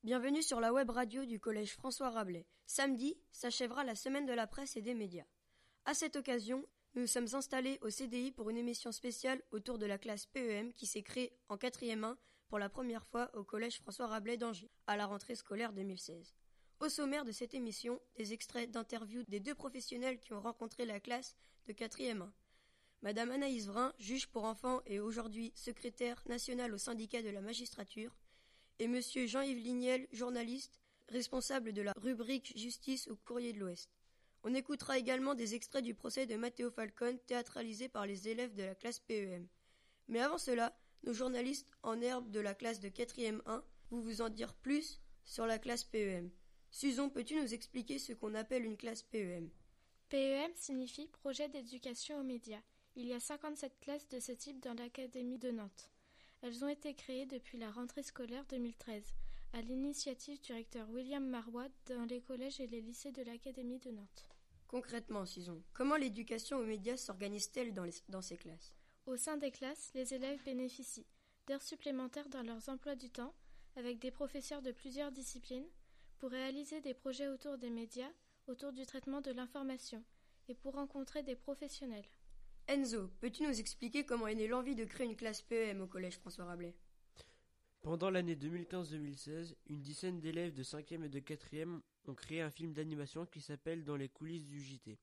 Bienvenue sur la web radio du collège François Rabelais. Samedi s'achèvera la semaine de la presse et des médias. À cette occasion, nous nous sommes installés au CDI pour une émission spéciale autour de la classe PEM qui s'est créée en 4e 1 pour la première fois au collège François Rabelais d'Angers, à la rentrée scolaire 2016. Au sommaire de cette émission, des extraits d'interviews des 2 professionnels qui ont rencontré la classe de 4e 1. Madame Anaïs Vrin, juge pour enfants et aujourd'hui secrétaire nationale au syndicat de la magistrature, et Monsieur Jean-Yves Lignel, journaliste, responsable de la rubrique Justice au Courrier de l'Ouest. On écoutera également des extraits du procès de Matteo Falcone, théâtralisé par les élèves de la classe PEM. Mais avant cela, nos journalistes en herbe de la classe de 4e 1 vous en dire plus sur la classe PEM. Susan, peux-tu nous expliquer ce qu'on appelle une classe PEM ? PEM signifie Projet d'éducation aux médias. Il y a 57 classes de ce type dans l'Académie de Nantes. Elles ont été créées depuis la rentrée scolaire 2013, à l'initiative du recteur William Marois dans les collèges et les lycées de l'Académie de Nantes. Concrètement, Susan, comment l'éducation aux médias s'organise-t-elle dans ces classes ? Au sein des classes, les élèves bénéficient d'heures supplémentaires dans leurs emplois du temps, avec des professeurs de plusieurs disciplines, pour réaliser des projets autour des médias, autour du traitement de l'information, et pour rencontrer des professionnels. Enzo, peux-tu nous expliquer comment est née l'envie de créer une classe PEM au collège François Rabelais ? Pendant l'année 2015-2016, une dizaine d'élèves de 5e et de 4e ont créé un film d'animation qui s'appelle Dans les coulisses du JT.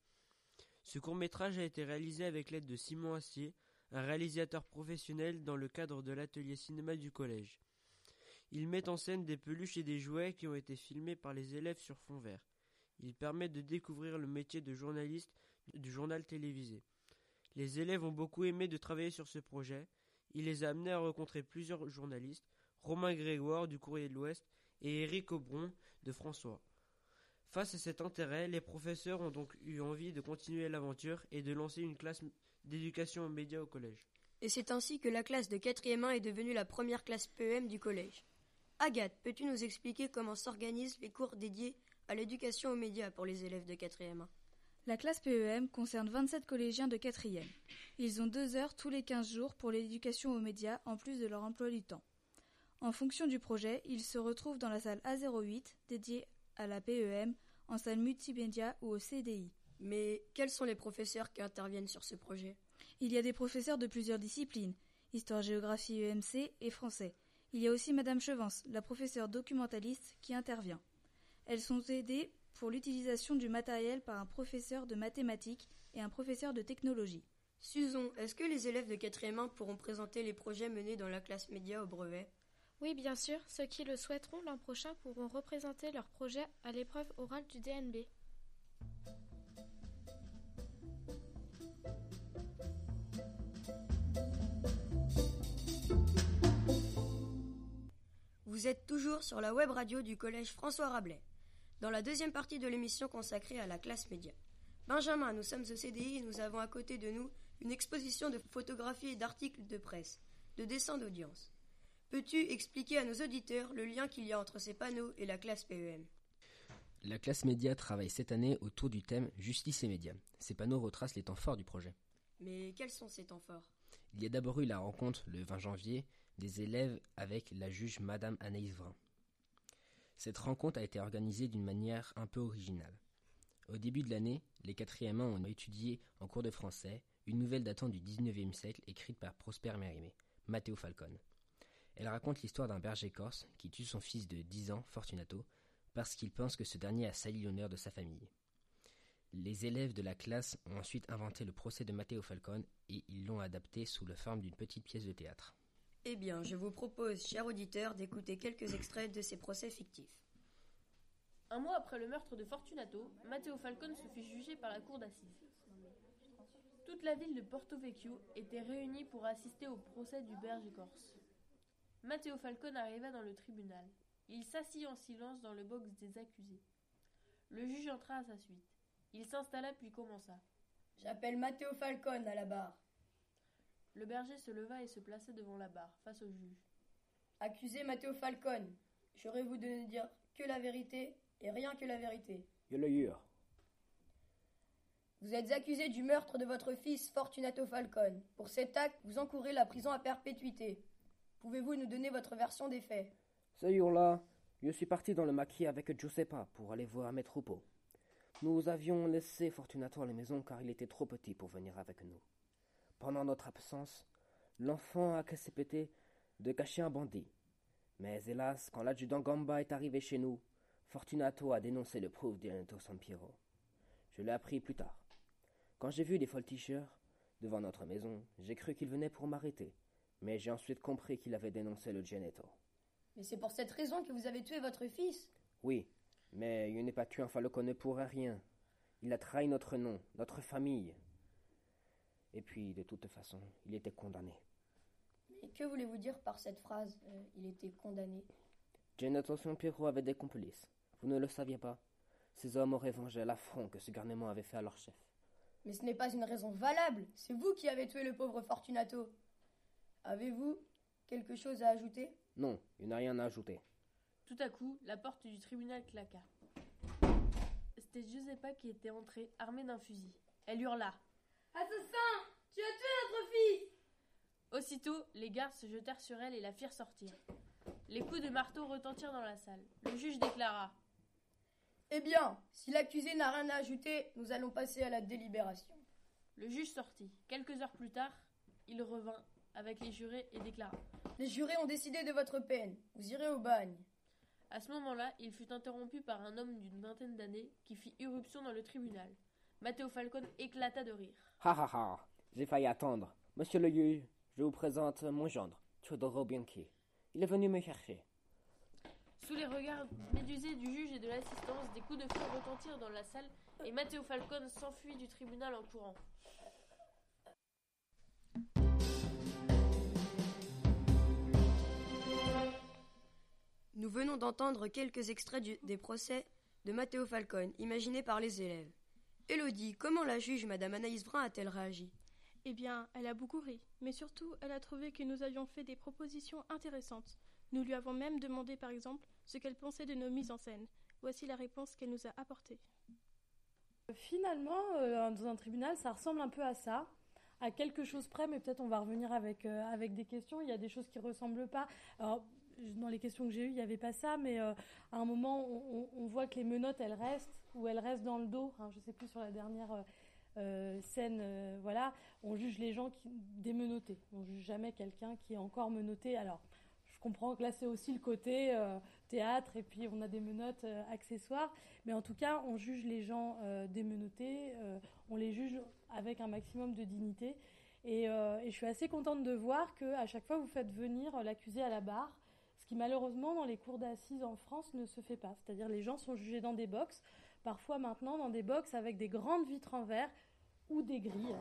Ce court-métrage a été réalisé avec l'aide de Simon Astier, un réalisateur professionnel dans le cadre de l'atelier cinéma du collège. Il met en scène des peluches et des jouets qui ont été filmés par les élèves sur fond vert. Il permet de découvrir le métier de journaliste du journal télévisé. Les élèves ont beaucoup aimé de travailler sur ce projet. Il les a amenés à rencontrer plusieurs journalistes, Romain Grégoire du Courrier de l'Ouest et Éric Aubron de François. Face à cet intérêt, les professeurs ont donc eu envie de continuer l'aventure et de lancer une classe d'éducation aux médias au collège. Et c'est ainsi que la classe de 4e 1 est devenue la première classe PEM du collège. Agathe, peux-tu nous expliquer comment s'organisent les cours dédiés à l'éducation aux médias pour les élèves de 4e 1 ? La classe PEM concerne 27 collégiens de 4e. Ils ont 2 heures tous les 15 jours pour l'éducation aux médias en plus de leur emploi du temps. En fonction du projet, ils se retrouvent dans la salle A08 dédiée à la PEM, en salle multimédia ou au CDI. Mais quels sont les professeurs qui interviennent sur ce projet ? Il y a des professeurs de plusieurs disciplines, histoire, géographie, EMC et français. Il y a aussi Madame Chevance, la professeure documentaliste, qui intervient. Elles sont aidées pour l'utilisation du matériel par un professeur de mathématiques et un professeur de technologie. Susan, est-ce que les élèves de 4e 1 pourront présenter les projets menés dans la classe média au brevet ? Oui, bien sûr, ceux qui le souhaiteront l'an prochain pourront représenter leurs projets à l'épreuve orale du DNB. Vous êtes toujours sur la web radio du collège François Rabelais. Dans la deuxième partie de l'émission consacrée à la classe média. Benjamin, nous sommes au CDI et nous avons à côté de nous une exposition de photographies et d'articles de presse, de dessins d'audience. Peux-tu expliquer à nos auditeurs le lien qu'il y a entre ces panneaux et la classe PEM ? La classe média travaille cette année autour du thème Justice et médias. Ces panneaux retracent les temps forts du projet. Mais quels sont ces temps forts ? Il y a d'abord eu la rencontre le 20 janvier des élèves avec la juge Madame Anaïs Vrin. Cette rencontre a été organisée d'une manière un peu originale. Au début de l'année, les 4e 1 ont étudié en cours de français une nouvelle datant du 19e siècle écrite par Prosper Mérimée, Matteo Falcone. Elle raconte l'histoire d'un berger corse qui tue son fils de 10 ans, Fortunato, parce qu'il pense que ce dernier a sali l'honneur de sa famille. Les élèves de la classe ont ensuite inventé le procès de Matteo Falcone et ils l'ont adapté sous la forme d'une petite pièce de théâtre. Eh bien, je vous propose, chers auditeurs, d'écouter quelques extraits de ces procès fictifs. Un mois après le meurtre de Fortunato, Matteo Falcone se fait juger par la cour d'assises. Toute la ville de Porto Vecchio était réunie pour assister au procès du berger corse. Matteo Falcone arriva dans le tribunal. Il s'assit en silence dans le box des accusés. Le juge entra à sa suite. Il s'installa puis commença. « J'appelle Matteo Falcone à la barre. » Le berger se leva et se plaça devant la barre, face au juge. « Accusé Matteo Falcone, j'aurais-vous de ne dire que la vérité et rien que la vérité. » Je le jure. « Vous êtes accusé du meurtre de votre fils Fortunato Falcone. Pour cet acte, vous encourez la prison à perpétuité. Pouvez-vous nous donner votre version des faits ? Ce jour-là, Je suis parti dans le maquis avec Giuseppa pour aller voir mes troupeaux. Nous avions laissé Fortunato à la maison car il était trop petit pour venir avec nous. Pendant notre absence, l'enfant a accepté de cacher un bandit. Mais hélas, quand l'adjudant Gamba est arrivé chez nous, Fortunato a dénoncé le pauvre Gianetto Sampiero. Je l'ai appris plus tard. Quand j'ai vu les voltigeurs devant notre maison, j'ai cru qu'il venait pour m'arrêter, mais j'ai ensuite compris qu'il avait dénoncé le Gianetto. Mais c'est pour cette raison que vous avez tué votre fils. Oui, mais je n'ai pas tué un Falcone pour rien. Il a trahi notre nom, notre famille. Et puis, de toute façon, il était condamné. Mais que voulez-vous dire par cette phrase il était condamné. Gianetto Sampiero avait des complices. Vous ne le saviez pas? Ces hommes auraient vengé l'affront que ce garnement avait fait à leur chef. Mais ce n'est pas une raison valable. C'est vous qui avez tué le pauvre Fortunato. Avez-vous quelque chose à ajouter? Non, il n'a rien à ajouter. Tout à coup, la porte du tribunal claqua. C'était Giuseppa qui était entrée, armée d'un fusil. Elle hurla. « Assassin! Tu as tué notre fils !» Aussitôt, les gardes se jetèrent sur elle et la firent sortir. Les coups de marteau retentirent dans la salle. Le juge déclara. Eh bien, si l'accusé n'a rien à ajouter, nous allons passer à la délibération. Le juge sortit. Quelques heures plus tard, il revint avec les jurés et déclara. Les jurés ont décidé de votre peine. Vous irez au bagne. À ce moment-là, il fut interrompu par un homme d'une vingtaine d'années qui fit irruption dans le tribunal. Matteo Falcone éclata de rire. Ha ha ha, j'ai failli attendre. Monsieur le juge, je vous présente mon gendre, Teodoro Bianchi. Il est venu me chercher. Sous les regards médusés du juge et de l'assistance, des coups de feu retentirent dans la salle et Matteo Falcone s'enfuit du tribunal en courant. Nous venons d'entendre quelques extraits des procès de Matteo Falcone, imaginés par les élèves. Élodie, comment la juge Madame Anaïs Vrin a-t-elle réagi? Eh bien, elle a beaucoup ri, mais surtout, elle a trouvé que nous avions fait des propositions intéressantes. Nous lui avons même demandé, par exemple, ce qu'elle pensait de nos mises en scène. Voici la réponse qu'elle nous a apportée. Finalement, dans un tribunal, ça ressemble un peu à ça, à quelque chose près, mais peut-être on va revenir avec des questions. Il y a des choses qui ne ressemblent pas. Alors, dans les questions que j'ai eues, il n'y avait pas ça, mais à un moment, on voit que les menottes, elles restent dans le dos. Hein, je ne sais plus sur la dernière scène, voilà. On juge les gens démenottés. On ne juge jamais quelqu'un qui est encore menotté. Alors, je comprends que là, c'est aussi le côté théâtre, et puis on a des menottes accessoires. Mais en tout cas, on juge les gens démenottés. On les juge avec un maximum de dignité. Et je suis assez contente de voir qu'à chaque fois, vous faites venir l'accusé à la barre. Ce qui malheureusement dans les cours d'assises en France ne se fait pas. C'est-à-dire les gens sont jugés dans des box, parfois maintenant dans des box avec des grandes vitres en verre ou des grilles.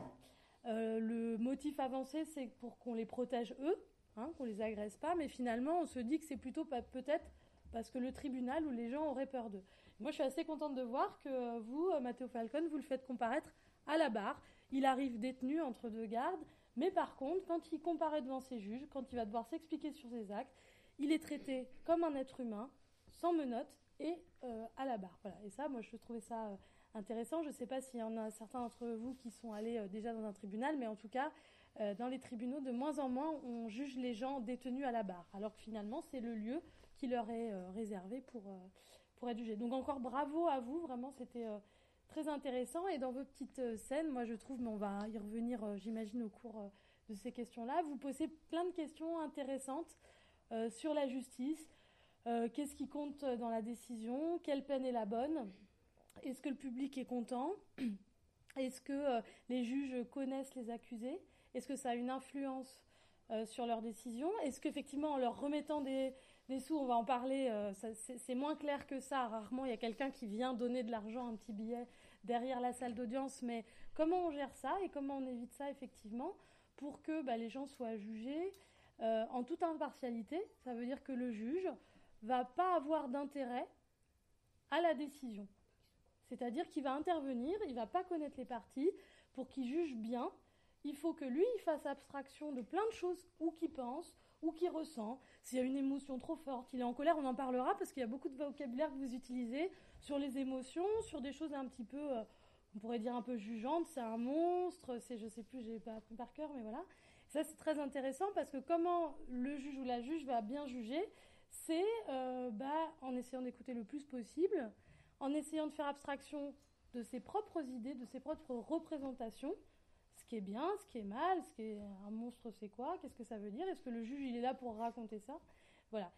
Le motif avancé, c'est pour qu'on les protège eux, qu'on les agresse pas, mais finalement on se dit que c'est plutôt peut-être parce que le tribunal où les gens auraient peur d'eux. Moi je suis assez contente de voir que vous, Matteo Falcone, vous le faites comparaître à la barre. Il arrive détenu entre deux gardes, mais par contre quand il comparaît devant ses juges, quand il va devoir s'expliquer sur ses actes, il est traité comme un être humain, sans menottes et à la barre. Voilà. Et ça, moi, je trouvais ça intéressant. Je ne sais pas s'il y en a certains d'entre vous qui sont allés déjà dans un tribunal, mais en tout cas, dans les tribunaux, de moins en moins, on juge les gens détenus à la barre, alors que finalement, c'est le lieu qui leur est réservé pour être jugé. Donc encore bravo à vous, vraiment, c'était très intéressant. Et dans vos petites scènes, moi, je trouve, mais on va y revenir, j'imagine, au cours de ces questions-là, vous posez plein de questions intéressantes sur la justice, qu'est-ce qui compte dans la décision, quelle peine est la bonne, est-ce que le public est content, est-ce que les juges connaissent les accusés, est-ce que ça a une influence sur leur décision, est-ce qu'effectivement en leur remettant des sous, on va en parler, c'est moins clair que ça, rarement il y a quelqu'un qui vient donner de l'argent, un petit billet derrière la salle d'audience, mais comment on gère ça et comment on évite ça effectivement pour que les gens soient jugés en toute impartialité. Ça veut dire que le juge va pas avoir d'intérêt à la décision. C'est-à-dire qu'il va intervenir, il va pas connaître les parties. Pour qu'il juge bien, il faut que lui, il fasse abstraction de plein de choses, ou qu'il pense, ou qu'il ressent. S'il y a une émotion trop forte, il est en colère, on en parlera, parce qu'il y a beaucoup de vocabulaire que vous utilisez sur les émotions, sur des choses un petit peu, on pourrait dire un peu jugeantes. C'est un monstre, c'est, je sais plus, j'ai pas appris par cœur, mais voilà. Ça, c'est très intéressant parce que comment le juge ou la juge va bien juger, c'est en essayant d'écouter le plus possible, en essayant de faire abstraction de ses propres idées, de ses propres représentations, ce qui est bien, ce qui est mal, ce qui est un monstre c'est quoi, qu'est-ce que ça veut dire, est-ce que le juge il est là pour raconter ça, voilà.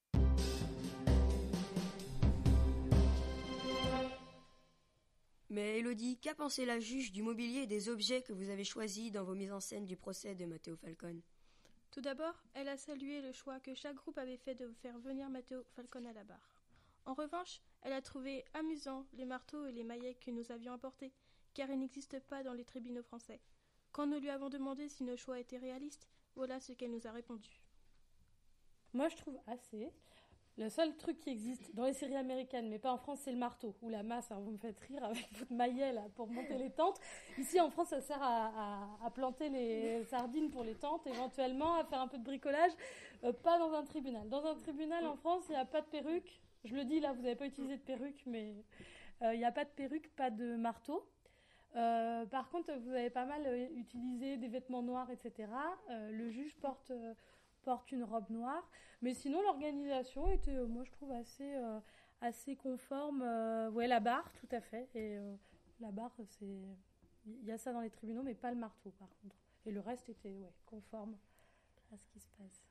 Mais Elodie, qu'a pensé la juge du mobilier et des objets que vous avez choisis dans vos mises en scène du procès de Matteo Falcone? Tout d'abord, elle a salué le choix que chaque groupe avait fait de faire venir Matteo Falcone à la barre. En revanche, elle a trouvé amusant les marteaux et les maillettes que nous avions apportés, car ils n'existent pas dans les tribunaux français. Quand nous lui avons demandé si nos choix étaient réalistes, voilà ce qu'elle nous a répondu. Moi, je trouve assez. Le seul truc qui existe dans les séries américaines, mais pas en France, c'est le marteau ou la masse. Alors vous me faites rire avec votre maillet là pour monter les tentes. Ici, en France, ça sert à planter les sardines pour les tentes, éventuellement à faire un peu de bricolage. Pas dans un tribunal. Dans un tribunal en France, il n'y a pas de perruque. Je le dis là, vous n'avez pas utilisé de perruque, mais il n'y a pas de perruque, pas de marteau. Par contre, vous avez pas mal utilisé des vêtements noirs, etc. Le juge porte une robe noire, mais sinon l'organisation était, moi je trouve assez conforme. Ouais, la barre, tout à fait. Et la barre, il y a ça dans les tribunaux, mais pas le marteau par contre. Et le reste était conforme à ce qui se passe.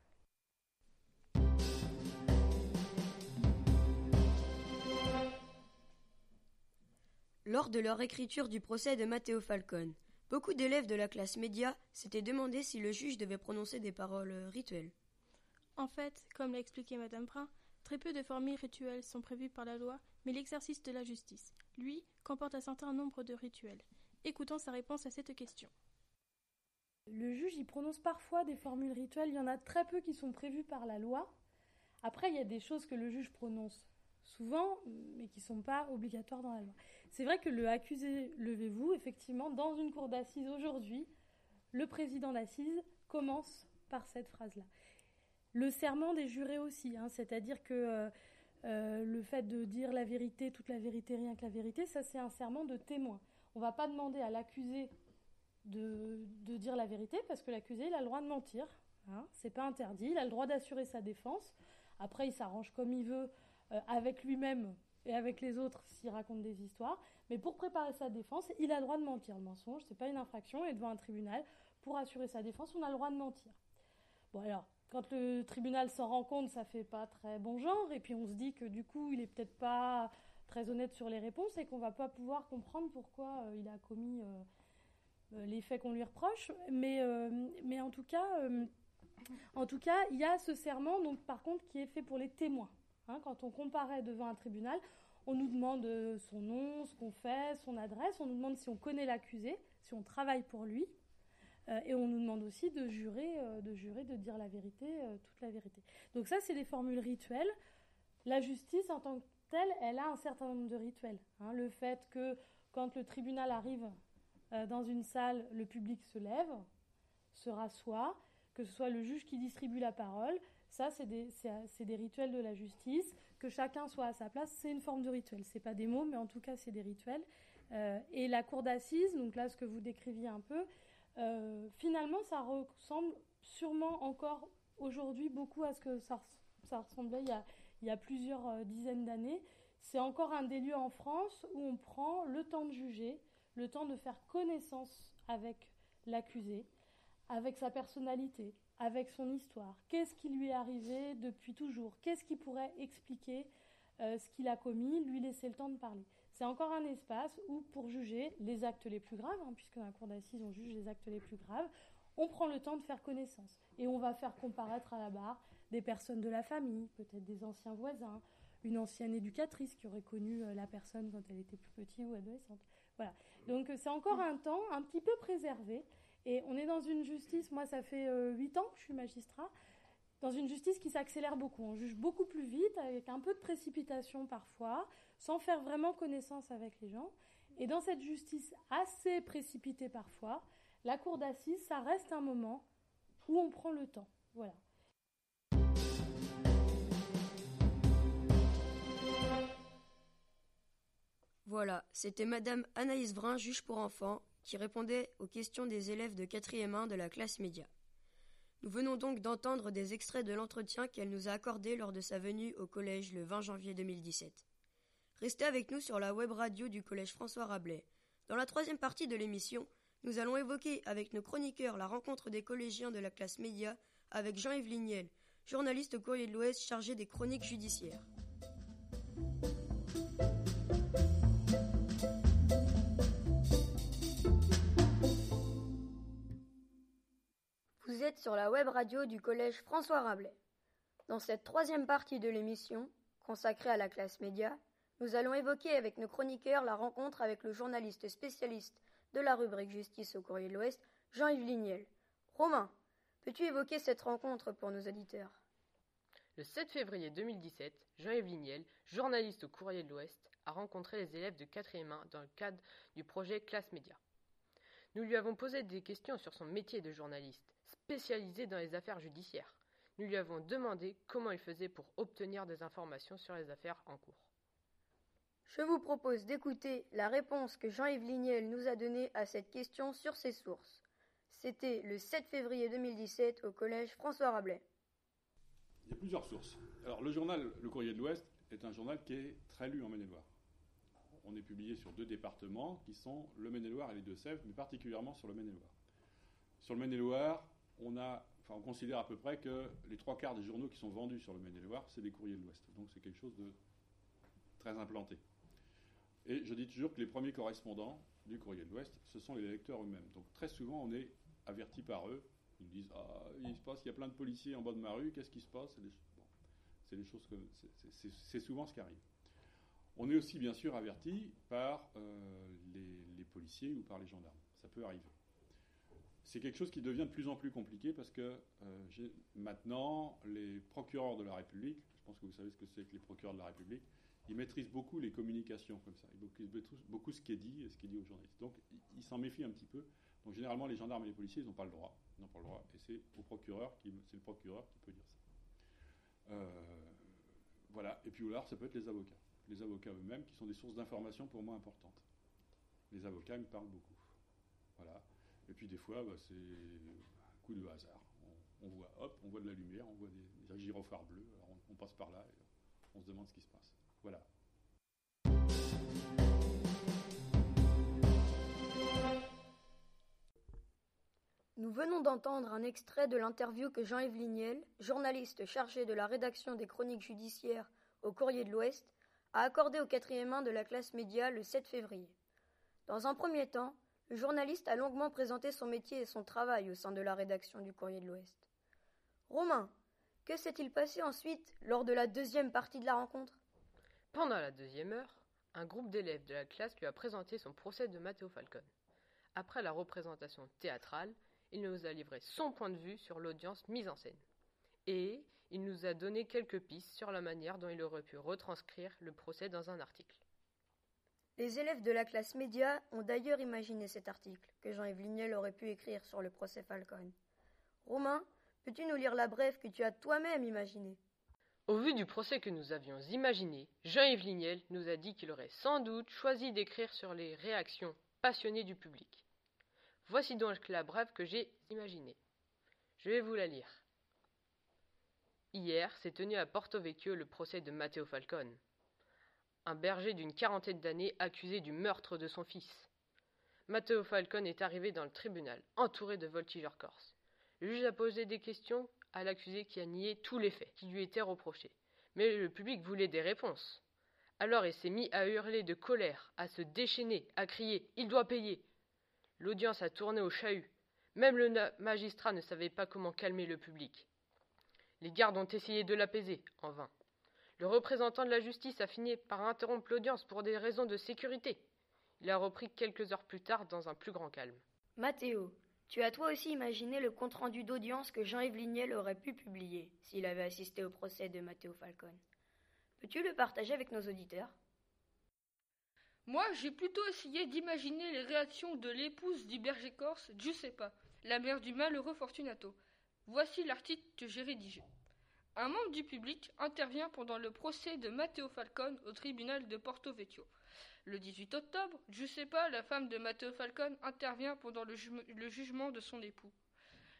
Lors de leur écriture du procès de Matteo Falcone, beaucoup d'élèves de la classe média s'étaient demandé si le juge devait prononcer des paroles rituelles. En fait, comme l'a expliqué Madame Brun, très peu de formules rituelles sont prévues par la loi, mais l'exercice de la justice, lui, comporte un certain nombre de rituels. Écoutons sa réponse à cette question. Le juge, il prononce parfois des formules rituelles, il y en a très peu qui sont prévues par la loi. Après, il y a des choses que le juge prononce souvent, mais qui ne sont pas obligatoires dans la loi. C'est vrai que le accusé, levez-vous, effectivement, dans une cour d'assises aujourd'hui, le président d'assises commence par cette phrase-là. Le serment des jurés aussi, c'est-à-dire que le fait de dire la vérité, toute la vérité, rien que la vérité, ça c'est un serment de témoin. On ne va pas demander à l'accusé de dire la vérité parce que l'accusé il a le droit de mentir, c'est pas interdit, il a le droit d'assurer sa défense. Après il s'arrange comme il veut avec lui-même et avec les autres s'il raconte des histoires, mais pour préparer sa défense, il a le droit de mentir. Le mensonge, c'est pas une infraction, et devant un tribunal, pour assurer sa défense, on a le droit de mentir. Bon alors, quand le tribunal s'en rend compte, ça fait pas très bon genre, et puis on se dit que du coup, il est peut-être pas très honnête sur les réponses, et qu'on va pas pouvoir comprendre pourquoi il a commis les faits qu'on lui reproche. Mais en tout cas, il y a ce serment, donc par contre, qui est fait pour les témoins. Quand on comparaît devant un tribunal, on nous demande son nom, ce qu'on fait, son adresse, on nous demande si on connaît l'accusé, si on travaille pour lui, et on nous demande aussi de jurer, de dire la vérité, toute la vérité. Donc ça, c'est des formules rituelles. La justice, en tant que telle, elle a un certain nombre de rituels. Le fait que quand le tribunal arrive dans une salle, le public se lève, se rassoit, que ce soit le juge qui distribue la parole. Ça, c'est des rituels de la justice. Que chacun soit à sa place, c'est une forme de rituel. C'est pas des mots, mais en tout cas, c'est des rituels. Et la cour d'assises, donc là, ce que vous décriviez un peu, finalement, ça ressemble sûrement encore aujourd'hui beaucoup à ce que ça ressemblait il y a plusieurs dizaines d'années. C'est encore un des lieux en France où on prend le temps de juger, le temps de faire connaissance avec l'accusé, avec sa personnalité, avec son histoire. Qu'est-ce qui lui est arrivé depuis toujours? Qu'est-ce qui pourrait expliquer ce qu'il a commis, lui laisser le temps de parler? C'est encore un espace où, pour juger les actes les plus graves, puisque dans la cour d'assises, on juge les actes les plus graves, on prend le temps de faire connaissance. Et on va faire comparaître à la barre des personnes de la famille, peut-être des anciens voisins, une ancienne éducatrice qui aurait connu la personne quand elle était plus petite ou adolescente. Voilà. Donc c'est encore un temps un petit peu préservé. Et on est dans une justice, moi ça fait 8 ans que je suis magistrat, dans une justice qui s'accélère beaucoup. On juge beaucoup plus vite, avec un peu de précipitation parfois, sans faire vraiment connaissance avec les gens. Et dans cette justice assez précipitée parfois, la cour d'assises, ça reste un moment où on prend le temps. Voilà. Voilà, c'était Madame Anaïs Vrin, juge pour enfants, qui répondait aux questions des élèves de 4e 1 de la classe média. Nous venons donc d'entendre des extraits de l'entretien qu'elle nous a accordé lors de sa venue au collège le 20 janvier 2017. Restez avec nous sur la web radio du collège François Rabelais. Dans la troisième partie de l'émission, nous allons évoquer avec nos chroniqueurs la rencontre des collégiens de la classe média avec Jean-Yves Lignel, journaliste au Courrier de l'Ouest chargé des chroniques judiciaires. Vous êtes sur la web radio du collège François Rabelais. Dans cette troisième partie de l'émission, consacrée à la classe média, nous allons évoquer avec nos chroniqueurs la rencontre avec le journaliste spécialiste de la rubrique Justice au Courrier de l'Ouest, Jean-Yves Lignel. Romain, peux-tu évoquer cette rencontre pour nos auditeurs ? Le 7 février 2017, Jean-Yves Lignel, journaliste au Courrier de l'Ouest, a rencontré les élèves de 4e 1 dans le cadre du projet Classe Média. Nous lui avons posé des questions sur son métier de journaliste, spécialisé dans les affaires judiciaires. Nous lui avons demandé comment il faisait pour obtenir des informations sur les affaires en cours. Je vous propose d'écouter la réponse que Jean-Yves Lignel nous a donnée à cette question sur ses sources. C'était le 7 février 2017 au collège François Rabelais. Il y a plusieurs sources. Alors, le journal Le Courrier de l'Ouest est un journal qui est très lu en Maine-et-Loire. On est publié sur 2 départements qui sont le Maine-et-Loire et les Deux-Sèvres, mais particulièrement sur le Maine-et-Loire. Sur le Maine-et-Loire, on considère à peu près que les 3/4 des journaux qui sont vendus sur le Maine-et-Loire, c'est des Courriers de l'Ouest. Donc c'est quelque chose de très implanté. Et je dis toujours que les premiers correspondants du Courrier de l'Ouest, ce sont les lecteurs eux-mêmes. Donc très souvent, on est averti par eux. Ils nous disent « Ah, il y a plein de policiers en bas de ma rue, qu'est-ce qui se passe ?» C'est souvent ce qui arrive. On est aussi bien sûr averti par les policiers ou par les gendarmes. Ça peut arriver. C'est quelque chose qui devient de plus en plus compliqué parce que maintenant, les procureurs de la République, je pense que vous savez ce que c'est que les procureurs de la République, ils maîtrisent beaucoup les communications comme ça. Ils maîtrisent beaucoup ce qui est dit et ce qui est dit aux journalistes. Donc, ils s'en méfient un petit peu. Donc, généralement, les gendarmes et les policiers, ils n'ont pas le droit. Ils n'ont pas le droit. Et c'est le procureur qui peut dire ça. Voilà. Et puis, alors, ça peut être les avocats. Les avocats eux-mêmes, qui sont des sources d'informations pour moi importantes. Les avocats me parlent beaucoup. Voilà. Et puis, des fois, c'est un coup de hasard. On voit de la lumière, on voit des gyrophares bleus. Alors, on passe par là et on se demande ce qui se passe. Voilà. Nous venons d'entendre un extrait de l'interview que Jean-Yves Lignel, journaliste chargé de la rédaction des chroniques judiciaires au Courrier de l'Ouest, a accordé au 4e 1 de la classe média le 7 février. Dans un premier temps, le journaliste a longuement présenté son métier et son travail au sein de la rédaction du Courrier de l'Ouest. Romain, que s'est-il passé ensuite lors de la deuxième partie de la rencontre ? Pendant la 2e heure, un groupe d'élèves de la classe lui a présenté son procès de Matteo Falcone. Après la représentation théâtrale, il nous a livré son point de vue sur l'audience mise en scène. Et il nous a donné quelques pistes sur la manière dont il aurait pu retranscrire le procès dans un article. Les élèves de la classe média ont d'ailleurs imaginé cet article que Jean-Yves Lignel aurait pu écrire sur le procès Falcone. Romain, peux-tu nous lire la brève que tu as toi-même imaginée ? Au vu du procès que nous avions imaginé, Jean-Yves Lignel nous a dit qu'il aurait sans doute choisi d'écrire sur les réactions passionnées du public. Voici donc la brève que j'ai imaginée. Je vais vous la lire. Hier s'est tenu à Porto Vecchio le procès de Matteo Falcone, un berger d'une 40aine d'années accusé du meurtre de son fils. Matteo Falcone est arrivé dans le tribunal, entouré de voltigeurs corses. Le juge a posé des questions à l'accusé qui a nié tous les faits qui lui étaient reprochés. Mais le public voulait des réponses. Alors il s'est mis à hurler de colère, à se déchaîner, à crier « Il doit payer !» L'audience a tourné au chahut. Même le magistrat ne savait pas comment calmer le public. Les gardes ont essayé de l'apaiser, en vain. Le représentant de la justice a fini par interrompre l'audience pour des raisons de sécurité. Il a repris quelques heures plus tard dans un plus grand calme. Mathéo, tu as toi aussi imaginé le compte-rendu d'audience que Jean-Yves Lignel aurait pu publier s'il avait assisté au procès de Matteo Falcone. Peux-tu le partager avec nos auditeurs ? Moi, j'ai plutôt essayé d'imaginer les réactions de l'épouse du berger corse, Giuseppa, la mère du malheureux Fortunato. Voici l'article que j'ai rédigé. Un membre du public intervient pendant le procès de Matteo Falcone au tribunal de Porto Vecchio. Le 18 octobre, Giuseppa, la femme de Matteo Falcone, intervient pendant le jugement de son époux.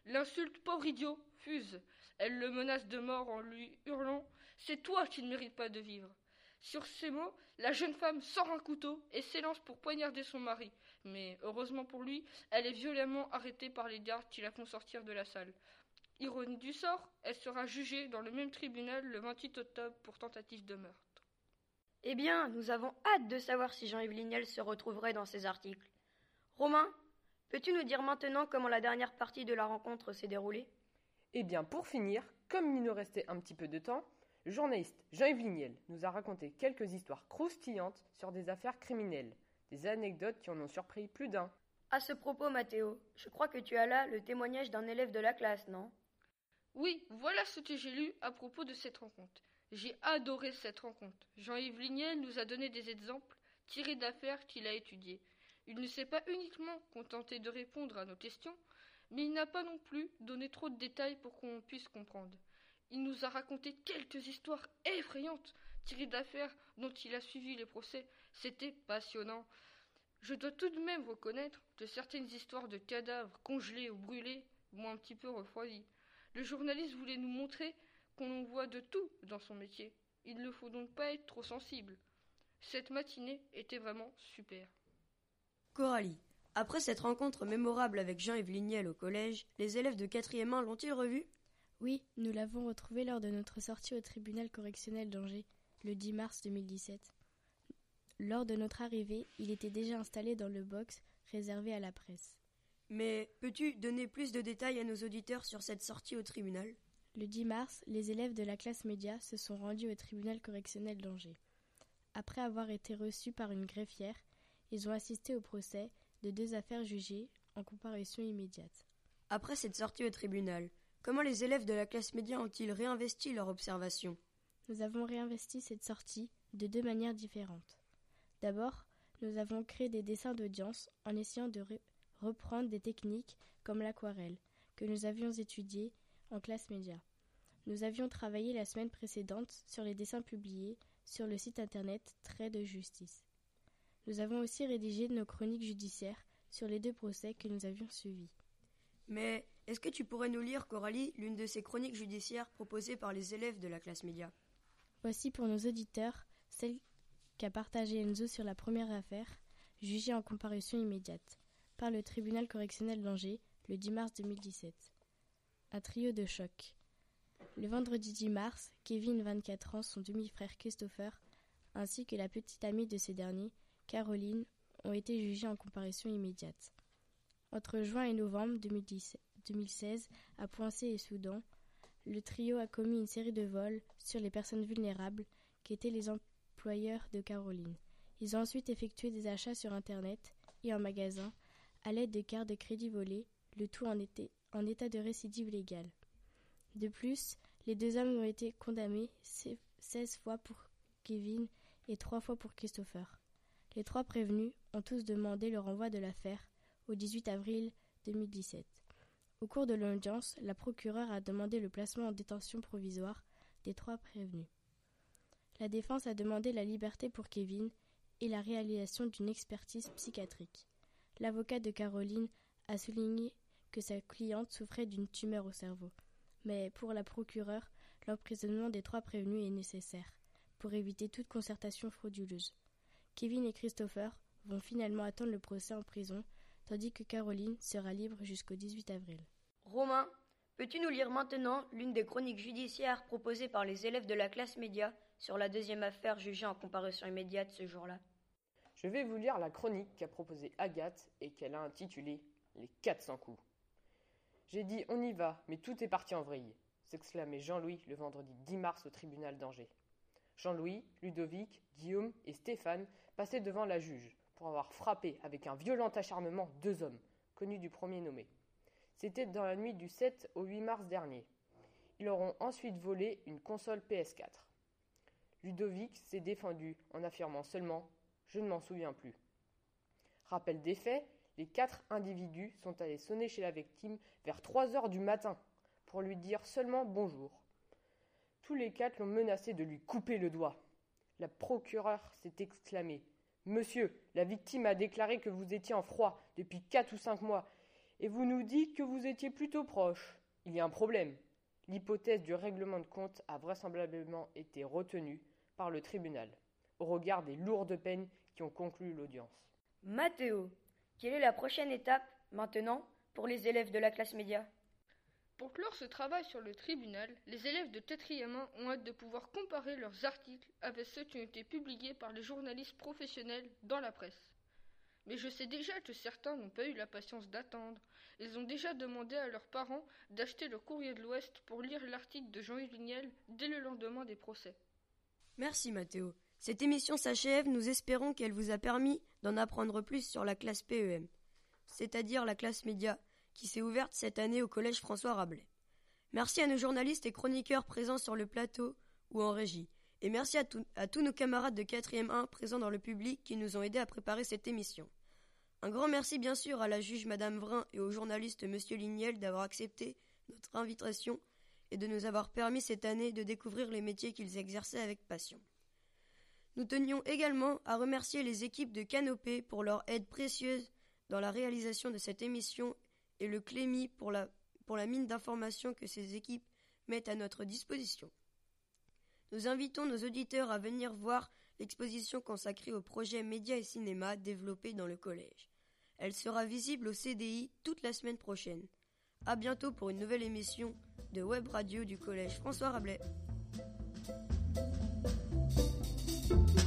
L'insulte pauvre idiot fuse. Elle le menace de mort en lui hurlant « C'est toi qui ne mérites pas de vivre !» Sur ces mots, la jeune femme sort un couteau et s'élance pour poignarder son mari. Mais heureusement pour lui, elle est violemment arrêtée par les gardes qui la font sortir de la salle. Ironie du sort, elle sera jugée dans le même tribunal le 28 octobre pour tentative de meurtre. Eh bien, nous avons hâte de savoir si Jean-Yves Lignel se retrouverait dans ces articles. Romain, peux-tu nous dire maintenant comment la dernière partie de la rencontre s'est déroulée ? Eh bien, pour finir, comme il nous restait un petit peu de temps, le journaliste Jean-Yves Lignel nous a raconté quelques histoires croustillantes sur des affaires criminelles, des anecdotes qui en ont surpris plus d'un. À ce propos, Mathéo, je crois que tu as là le témoignage d'un élève de la classe, non ? Oui, voilà ce que j'ai lu à propos de cette rencontre. J'ai adoré cette rencontre. Jean-Yves Lignel nous a donné des exemples tirés d'affaires qu'il a étudiées. Il ne s'est pas uniquement contenté de répondre à nos questions, mais il n'a pas non plus donné trop de détails pour qu'on puisse comprendre. Il nous a raconté quelques histoires effrayantes tirées d'affaires dont il a suivi les procès. C'était passionnant. Je dois tout de même reconnaître que certaines histoires de cadavres congelés ou brûlés m'ont un petit peu refroidi. Le journaliste voulait nous montrer qu'on voit de tout dans son métier. Il ne faut donc pas être trop sensible. Cette matinée était vraiment super. Coralie, après cette rencontre mémorable avec Jean-Yves Lignel au collège, les élèves de 4e 1 l'ont-ils revu ? Oui, nous l'avons retrouvé lors de notre sortie au tribunal correctionnel d'Angers, le 10 mars 2017. Lors de notre arrivée, il était déjà installé dans le box réservé à la presse. Mais peux-tu donner plus de détails à nos auditeurs sur cette sortie au tribunal ? Le 10 mars, les élèves de la classe média se sont rendus au tribunal correctionnel d'Angers. Après avoir été reçus par une greffière, ils ont assisté au procès de 2 affaires jugées en comparution immédiate. Après cette sortie au tribunal, comment les élèves de la classe média ont-ils réinvesti leur observation ? Nous avons réinvesti cette sortie de 2 manières différentes. D'abord, nous avons créé des dessins d'audience en essayant de reprendre des techniques comme l'aquarelle, que nous avions étudiées en classe média. Nous avions travaillé la semaine précédente sur les dessins publiés sur le site internet Traits de Justice. Nous avons aussi rédigé nos chroniques judiciaires sur les 2 procès que nous avions suivis. Mais est-ce que tu pourrais nous lire, Coralie, l'une de ces chroniques judiciaires proposées par les élèves de la classe média ? Voici pour nos auditeurs celle qu'a partagée Enzo sur la première affaire, jugée en comparution immédiate, par le tribunal correctionnel d'Angers, le 10 mars 2017. Un trio de choc. Le vendredi 10 mars, Kevin, 24 ans, son demi-frère Christopher, ainsi que la petite amie de ces derniers, Caroline, ont été jugés en comparution immédiate. Entre juin et novembre 2016, à Poincé et Soudan, le trio a commis une série de vols sur les personnes vulnérables qui étaient les employeurs de Caroline. Ils ont ensuite effectué des achats sur Internet et en magasin à l'aide de cartes de crédit volées, le tout en état de récidive légale. De plus, les 2 hommes ont été condamnés 16 fois pour Kevin et 3 fois pour Christopher. Les 3 prévenus ont tous demandé le renvoi de l'affaire au 18 avril 2017. Au cours de l'audience, la procureure a demandé le placement en détention provisoire des 3 prévenus. La défense a demandé la liberté pour Kevin et la réalisation d'une expertise psychiatrique. L'avocat de Caroline a souligné que sa cliente souffrait d'une tumeur au cerveau. Mais pour la procureure, l'emprisonnement des 3 prévenus est nécessaire pour éviter toute concertation frauduleuse. Kevin et Christopher vont finalement attendre le procès en prison, tandis que Caroline sera libre jusqu'au 18 avril. Romain, peux-tu nous lire maintenant l'une des chroniques judiciaires proposées par les élèves de la classe média sur la 2e affaire jugée en comparution immédiate ce jour-là ? Je vais vous lire la chronique qu'a proposée Agathe et qu'elle a intitulée « Les 400 coups ». J'ai dit « on y va, mais tout est parti en vrille », s'exclamait Jean-Louis le vendredi 10 mars au tribunal d'Angers. Jean-Louis, Ludovic, Guillaume et Stéphane passaient devant la juge pour avoir frappé avec un violent acharnement 2 hommes, connus du premier nommé. C'était dans la nuit du 7 au 8 mars dernier. Ils leur ont ensuite volé une console PS4. Ludovic s'est défendu en affirmant seulement « je ne m'en souviens plus ». Rappel des faits, les 4 individus sont allés sonner chez la victime vers 3 heures du matin pour lui dire seulement bonjour. Tous les 4 l'ont menacé de lui couper le doigt. La procureure s'est exclamée « Monsieur, la victime a déclaré que vous étiez en froid depuis 4 ou 5 mois Et vous nous dites que vous étiez plutôt proche. Il y a un problème. L'hypothèse du règlement de compte a vraisemblablement été retenue par le tribunal, au regard des lourdes peines qui ont conclu l'audience. Mathéo, quelle est la prochaine étape, maintenant, pour les élèves de la classe média? Pour clore ce travail sur le tribunal, les élèves de 4e 1 ont hâte de pouvoir comparer leurs articles avec ceux qui ont été publiés par les journalistes professionnels dans la presse. Mais je sais déjà que certains n'ont pas eu la patience d'attendre. Ils ont déjà demandé à leurs parents d'acheter le Courrier de l'Ouest pour lire l'article de Jean-Yves Lignel dès le lendemain des procès. Merci Mathéo. Cette émission s'achève, nous espérons qu'elle vous a permis d'en apprendre plus sur la classe PEM, c'est-à-dire la classe média, qui s'est ouverte cette année au collège François Rabelais. Merci à nos journalistes et chroniqueurs présents sur le plateau ou en régie. Et merci à tous nos camarades de 4e 1 présents dans le public qui nous ont aidés à préparer cette émission. Un grand merci bien sûr à la juge Madame Vrin et au journaliste Monsieur Lignel d'avoir accepté notre invitation et de nous avoir permis cette année de découvrir les métiers qu'ils exerçaient avec passion. Nous tenions également à remercier les équipes de Canopée pour leur aide précieuse dans la réalisation de cette émission et le Clémy pour la mine d'informations que ces équipes mettent à notre disposition. Nous invitons nos auditeurs à venir voir l'exposition consacrée au projet Médias et Cinéma développé dans le collège. Elle sera visible au CDI toute la semaine prochaine. À bientôt pour une nouvelle émission de Web Radio du collège François Rabelais.